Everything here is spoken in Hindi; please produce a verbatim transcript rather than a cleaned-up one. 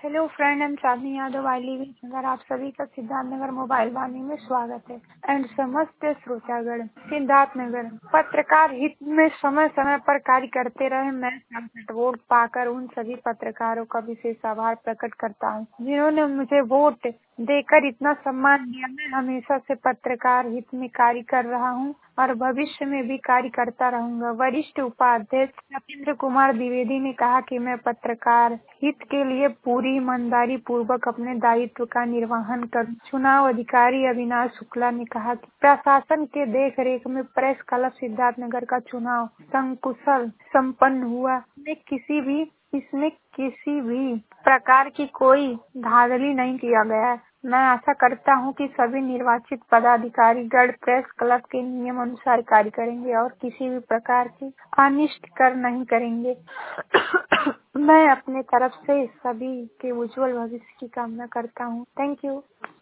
हेलो फ्रेंड, हम चांदनी यादव आई लिव इन नगर। आप सभी का सिद्धार्थ नगर मोबाइल वाणी में स्वागत है। एंड समस्त श्रोतागण, सिद्धार्थ नगर पत्रकार हित में समय समय पर कार्य करते रहे। मैं सड़सठ वोट पाकर उन सभी पत्रकारों का विशेष आभार प्रकट करता हूँ जिन्होंने मुझे वोट देकर इतना सम्मान दिया। मैं हमेशा से पत्रकार हित में कार्य कर रहा हूँ और भविष्य में भी कार्य करता रहूंगा। वरिष्ठ उपाध्यक्ष सत्येंद्र कुमार द्विवेदी ने कहा कि मैं पत्रकार हित के लिए पूरी ईमानदारी पूर्वक अपने दायित्व का निर्वहन करूं। चुनाव अधिकारी अविनाश शुक्ला ने कहा कि प्रशासन के देख रेख में प्रेस क्लब सिद्धार्थनगर का चुनाव संकुशल संपन्न हुआ। इसमें किसी भी इसमें किसी भी प्रकार की कोई धांधली नहीं किया गया है। मैं आशा करता हूं कि सभी निर्वाचित पदाधिकारी गण प्रेस क्लब के नियम अनुसार कार्य करेंगे और किसी भी प्रकार की अनिष्ट कर नहीं करेंगे। मैं अपने तरफ से सभी के उज्जवल भविष्य की कामना करता हूं। Thank you.